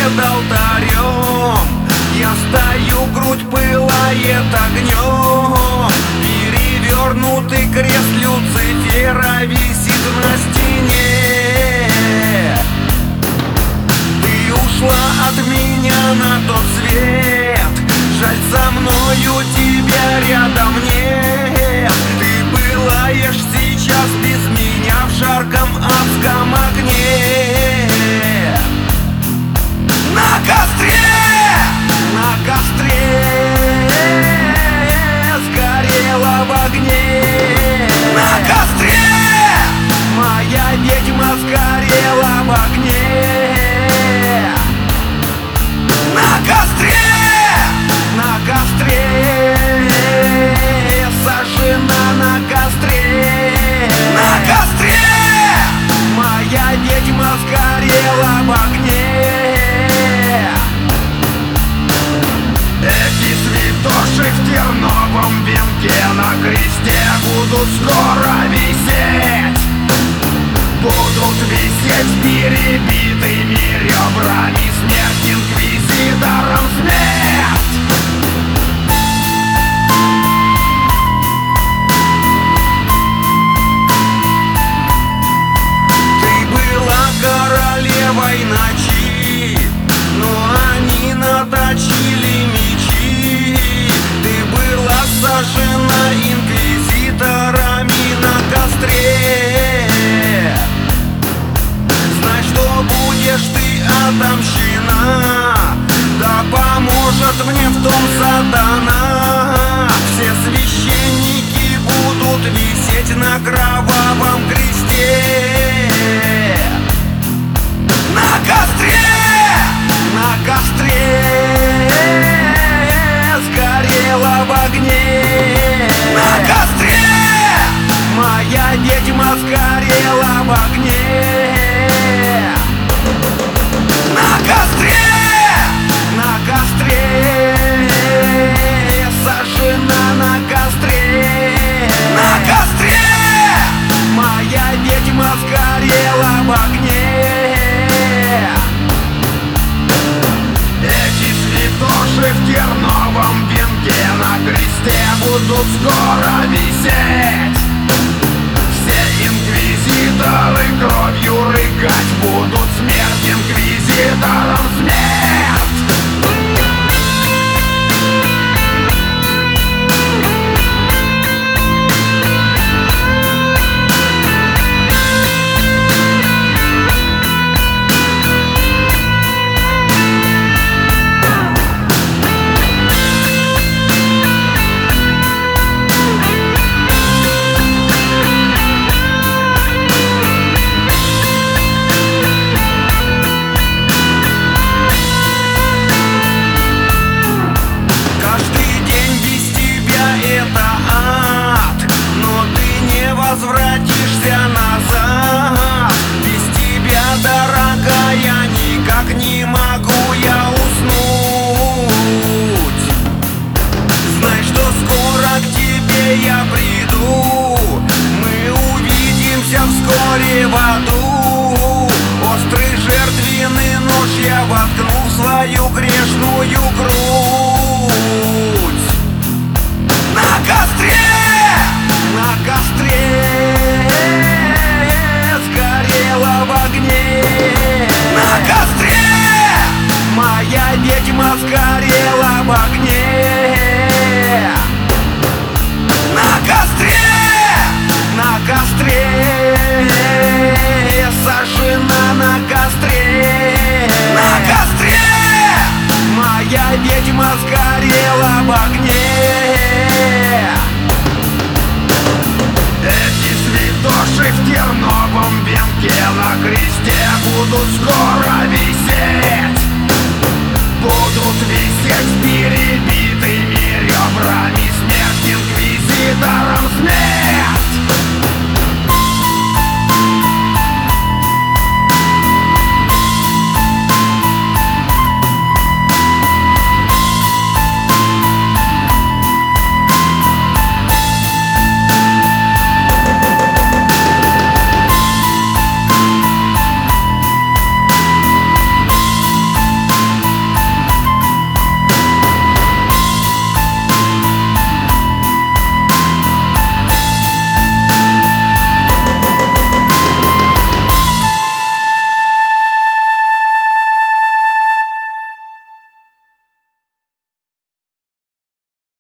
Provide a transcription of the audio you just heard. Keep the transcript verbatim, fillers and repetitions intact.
пред алтарем. Я стою, грудь пылает огнем. Перевернутый крест Люцифера висит на стене. Ты ушла от меня на тот свет, жаль, со мною тебя рядом нет. Ты пылаешь сейчас без меня в жарком адском огне. На костре, на костре сгорела в огне. На костре моя ведьма сгорела в огне. На костре, на костре, сожжена на костре. На костре моя ведьма сгорела в огне. Эти святоши в терновом венке на кресте будут скоро висеть. Будут висеть с перебитыми ребрами, смерть инквизитором, смерть. Ты была королевой ночи, но они наточили мечи. Ты была сожжена инквизиторами на костре. Знай, что будешь ты отомщена, да поможет мне в том сатана. Все священники будут висеть на кровавом кресте. На костре, на костре сгорела в огне. На костре моя ведьма сгорела в огне. На костре, на костре, сожжена на костре. На костре моя ведьма сгорела в огне. Эти святоши в терновом венке на кресте будут скоро висеть. Все инквизиторы кровью рыгать будут, смерть инквизиторам, смерть. Возвратишься назад. Без тебя, дорогая, никак не могу я уснуть. Знай, что скоро к тебе я приду. Мы увидимся вскоре в аду. Острый жертвенный нож я воткну в свою грешную грудь. На костре, на костре сгорела в огне. На костре моя ведьма сгорела в огне. На костре, на костре, сожжена на костре. На костре моя ведьма сгорела в огне. Эти святоши в терновом венке на кресте будут скоро висеть. Будут висеть с перебитыми ребрами, смерть инквизиторам, смерть.